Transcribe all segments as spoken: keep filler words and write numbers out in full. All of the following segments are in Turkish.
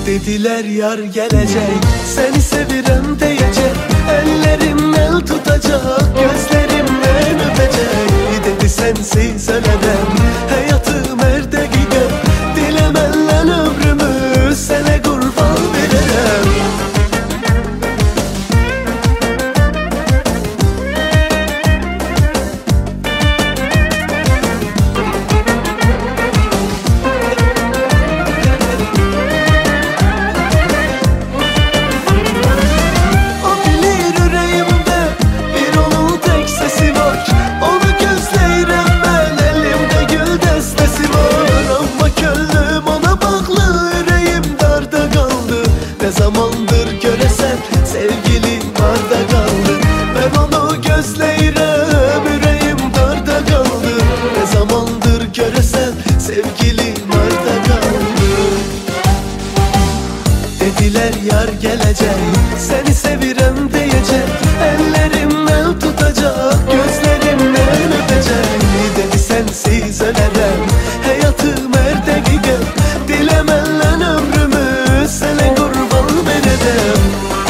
Dediler yar gelecek, seni sevirem diyecek, ellerim el tutacak, gözlerimden öpecek. Dedi sensiz ölemem, hayatım her dakika, dilemenle ömrümü sana kurban verem. Zamandır göresen sevgilim arda kaldı. Ben onu gözleyrem, yüreğim darda kaldı. Ne zamandır göresen sevgilim arda kaldı. Dediler yar gelecek, seni sevirem diyecek, ellerim el tutacak, gözlerimden öpecek. Dedi sensiz ölemem, hayatım her dakika, dilemenle ömrümü sana kurban verem.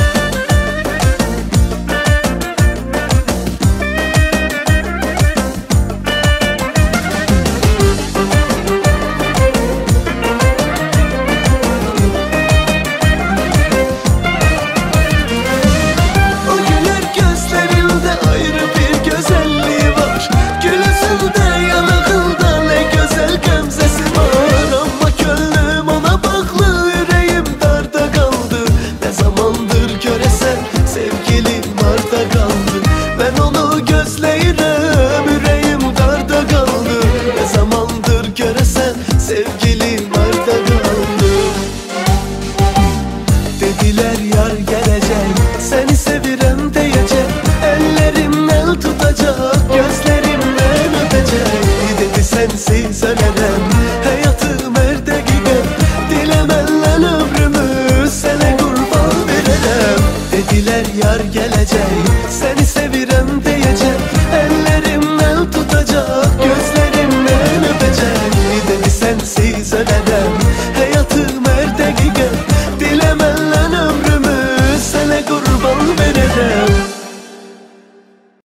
O güler gözlerinde ayrı bir güzelliği var, gülüsünde yanağında ne güzel gamzesi var. Ama gönlüm ona bağlı, yüreğim darda kaldı. Ne zamandır göresen sevgilim arda kaldı. Ben onu gözleyrem, yüreğim darda kaldı. Ne zamandır göresen sevgilim arda kaldı. Dediler yar